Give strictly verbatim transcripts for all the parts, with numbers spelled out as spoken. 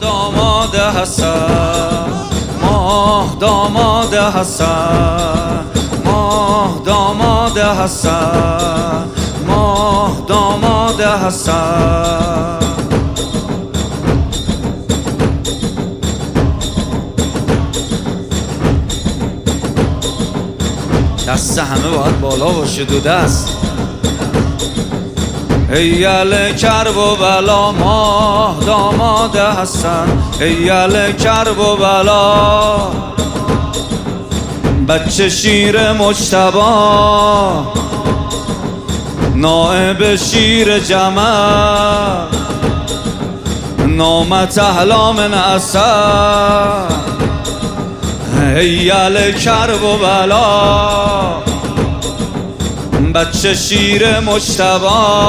داماد حسن، ماه داماد حسن، ماه داماد حسن، ماه داماد حسن. دست همه باید بالا باشه، دو دست. ایل کرب و بلا، ماه داماد حسن، ایل کرب و بلا، بچه شیر مجتبی، نائب شیر جمل، نامت احلا من اسد. ایل کرب و بلا، بچه شیر مجتبی،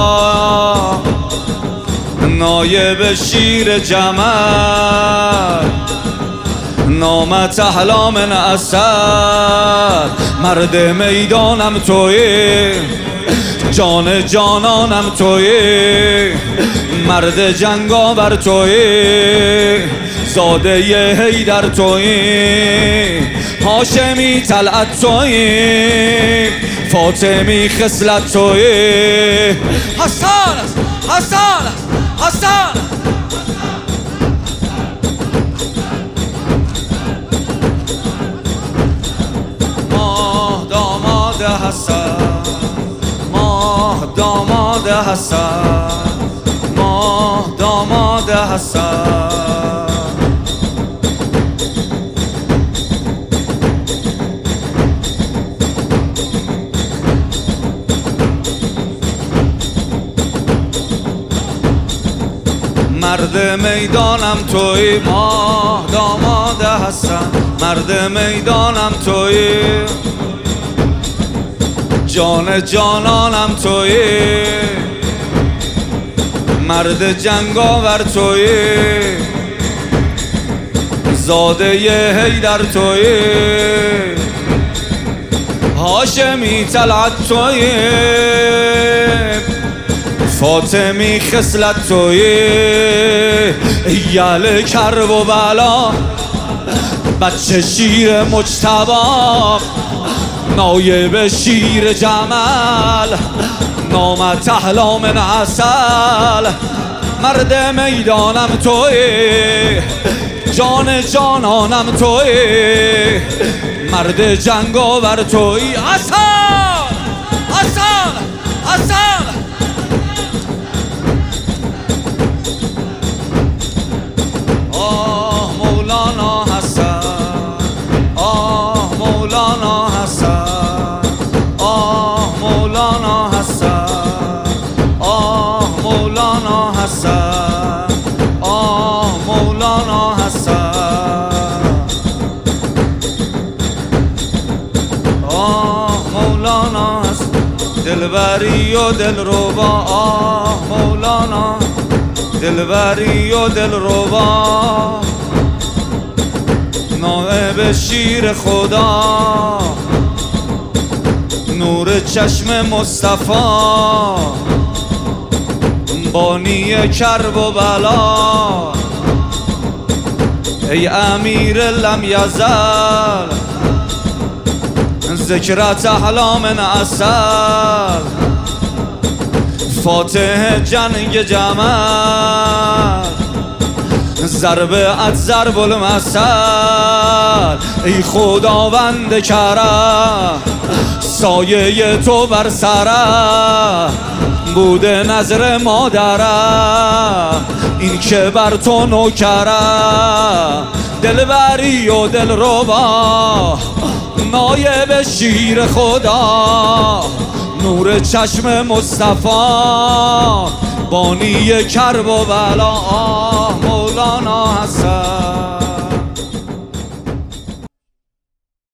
نایب شیر جمل، نامت احلا من اسد. مرد میدانم تویی، جان جانانم تویی، مرد جنگاور تویی، زاده ی حیدر تویی، هاشمی طلعت تویی، فاطمی خصلت تویی. حسن است، حسن است، حسن. ماه داماد حسن، ماه داماد حسن، ماه داماد حسن. مرد میدانم تویی، ماه داماد حسن، مرد میدانم تویی، جان جانانم تویی، مرد جنگاور تویی، زاده ی حیدر تویی، هاشمی طلعت تویی، فاطمی خصلت تویی. ایل کرب و بلا، بچه شیر مجتبی، نایب شیر جمل، نامت احلا من عسل. مرد میدانم تویی، جان جانانم تویی، مرد جنگاور تویی. حسن، حسن، حسن. آه مولانا حسن، آه مولانا حسن، آه مولانا حسن، آه مولانا حسن، آه مولانا حسن، آه مولانا حسن. دلبری و دلربا، آه مولانا، دلبری و دلربا، نائب شیر خدا، نور چشم مصطفی، بانی کرب و بلا. ای امیر لم یزل، ذکرت احلا من عسل، فاتح جنگ جمل، ضربت ضرب المثل. ای خداوند کرم، سایه تو بر سرم، بوده نظر مادرم، این که بر تو نوکرم. دلبری و دلربا، نایب شیر خدا، نور چشم مصطفی، بانی کرب و بلا. آه مولانا حسن.